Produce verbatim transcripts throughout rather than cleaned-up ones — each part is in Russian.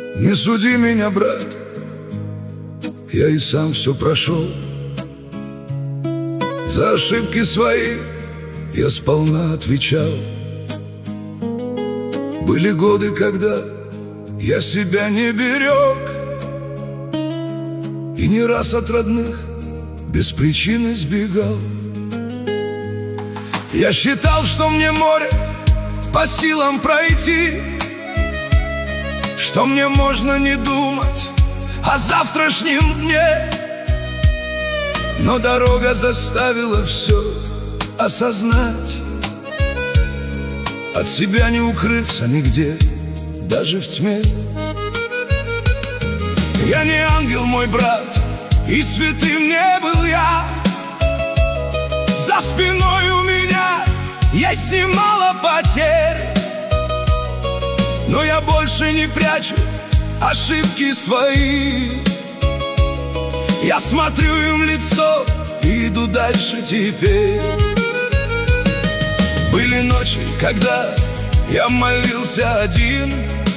Не суди меня, брат, я и сам все прошел. За ошибки свои я сполна отвечал. Были годы, когда я себя не берег, и не раз от родных без причины сбегал. Я считал, что мне море по силам пройти, что мне можно не думать о завтрашнем дне. Но дорога заставила все осознать. От себя не укрыться нигде, даже в тьме. Я не ангел, мой брат, и святым не был я. За спиной у меня есть немало потерь, но я больше не прячу ошибки свои. Я смотрю им в лицо и иду дальше теперь. Были ночи, когда я молился один: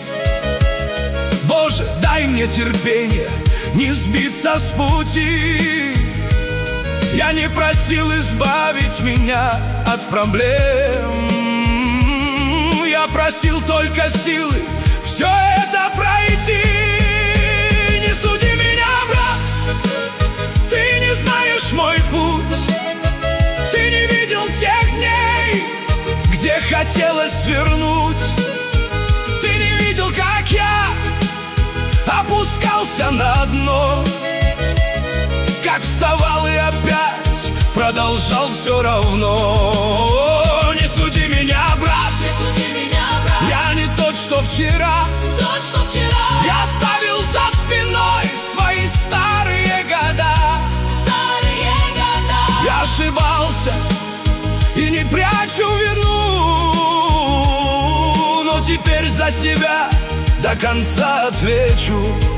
Боже, дай мне терпение не сбиться с пути. Я не просил избавить меня от проблем, я просил только силы все это пройти. Не суди меня, брат, ты не знаешь мой путь. Ты не видел тех дней, где хотелось свернуть. Ты не видел, как я опускался на дно, как вставал и опять продолжал все равно. Не суди меня, брат, не суди меня, брат. Я не тот, что вчера. Тот, что вчера. Я оставил за спиной свои старые года. Старые года. Я ошибался и не прячу вину, но теперь за себя до конца отвечу.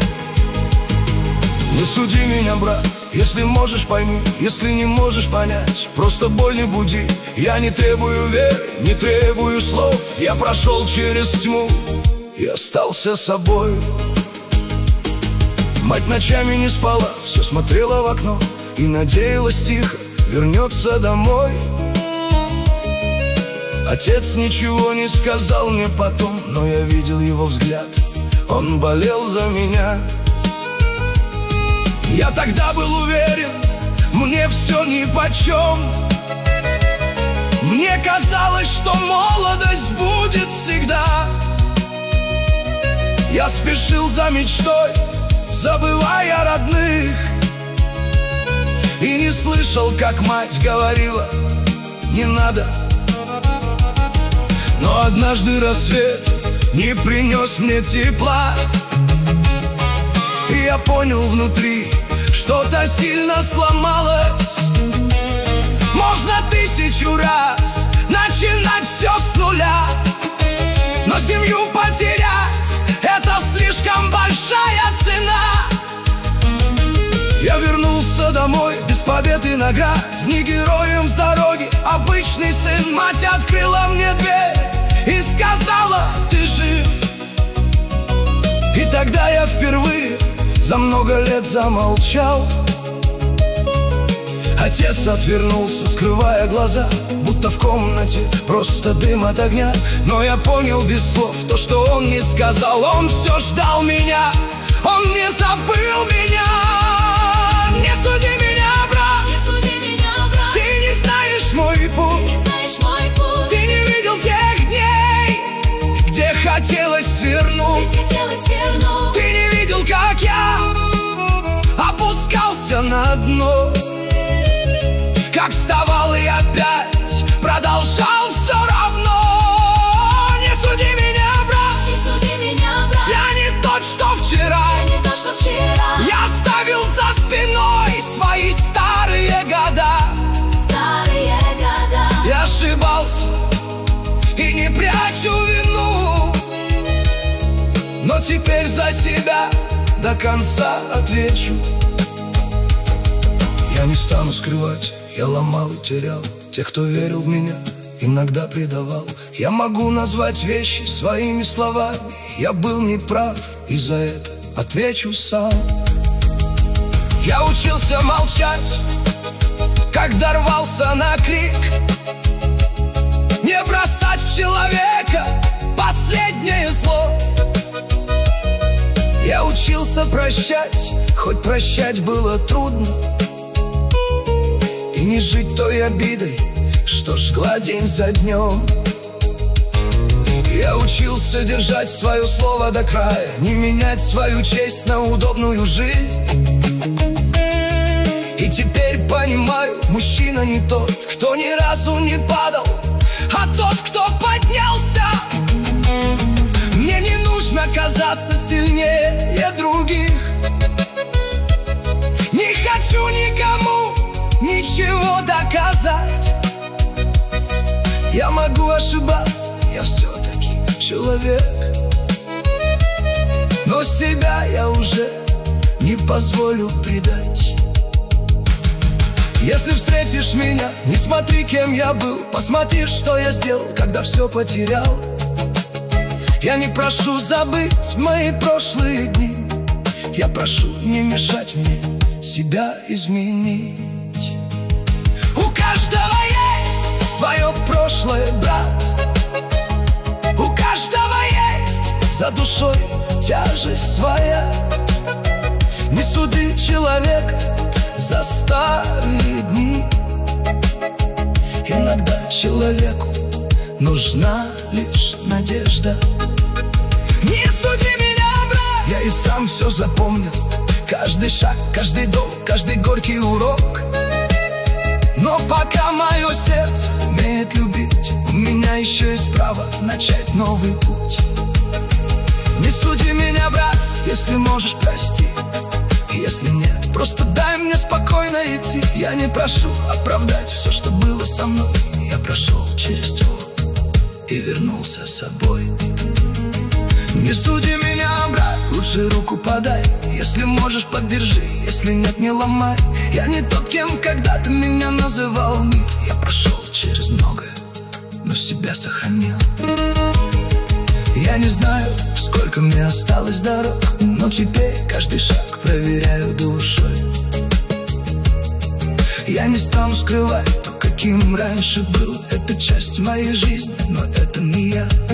Не суди меня, брат, если можешь, пойми. Если не можешь понять, просто боль не буди. Я не требую веры, не требую слов. Я прошел через тьму и остался собой. Мать ночами не спала, все смотрела в окно и надеялась тихо вернется домой. Отец ничего не сказал мне потом, но я видел его взгляд, он болел за меня. Я тогда был уверен, мне все нипочем. Мне казалось, что молодость будет всегда. Я спешил за мечтой, забывая родных, и не слышал, как мать говорила: не надо. Но однажды рассвет не принес мне тепла, и я понял внутри, что-то сильно сломалось. Можно тысячу раз начинать все с нуля, но семью потерять — это слишком большая цена. Я вернулся домой без побед и наград, не героем с дороги, обычный сын. Мать открыла мне дверь и сказала: ты жив. И тогда я впервые за много лет замолчал. Отец отвернулся, скрывая глаза, будто в комнате просто дым от огня. Но я понял без слов то, что он не сказал. Он все ждал меня, он не забыл меня. Не суди меня, брат, Не суди меня, брат. ты не знаешь мой путь. Не знаешь мой путь. Ты не видел тех дней, где хотелось свернуть. Ты хотелось свернуть. Ты не видел, как я опускался на дно, как вставал и опять продолжал все равно. Не суди меня, брат, Не суди меня, брат. я не тот, что вчера. Я не то, что вчера. Я оставил за спиной свои старые года. Старые года. Я ошибался и не прячу вину, но теперь за себя до конца отвечу. Я не стану скрывать, я ломал и терял тех, кто верил в меня, иногда предавал. Я могу назвать вещи своими словами. Я был неправ, и за это отвечу сам. Я учился молчать, когда рвался на крик, не бросать в человека последнее зло. Я учился прощать, хоть прощать было трудно, и не жить той обидой, что жгла день за днем. Я учился держать свое слово до края, не менять свою честь на удобную жизнь. И теперь понимаю, мужчина не тот, кто ни разу не падал, а тот, кто поднялся. Мне не нужно казаться сильнее других. Не хочу никому ничего доказать. Я могу ошибаться, я все-таки человек, но себя я уже не позволю предать. Если встретишь меня, не смотри, кем я был, посмотри, что я сделал, когда все потерял. Я не прошу забыть мои прошлые дни, я прошу не мешать мне себя изменить. У каждого есть свое прошлое, брат. У каждого есть за душой тяжесть своя. Не суди человека за старые дни. Иногда человеку нужна лишь надежда. Не суди меня, брат, я и сам все запомнил. Каждый шаг, каждый долг, каждый горький урок. Но пока мое сердце умеет любить, у меня еще есть право начать новый путь. Не суди меня, брат, если можешь, прости. Если нет, просто дай мне спокойно идти. Я не прошу оправдать все, что было со мной. Я прошел через тьму и вернулся с собой. Не суди меня, брат, лучше руку подай. Если можешь, поддержи, если нет, не ломай. Я не тот, кем когда-то меня называл мир. Я прошел через многое, но себя сохранил. Я не знаю, сколько мне осталось дорог, но теперь каждый шаг проверяю душой. Я не стану скрывать то, каким раньше был. Это часть моей жизни, но это не я.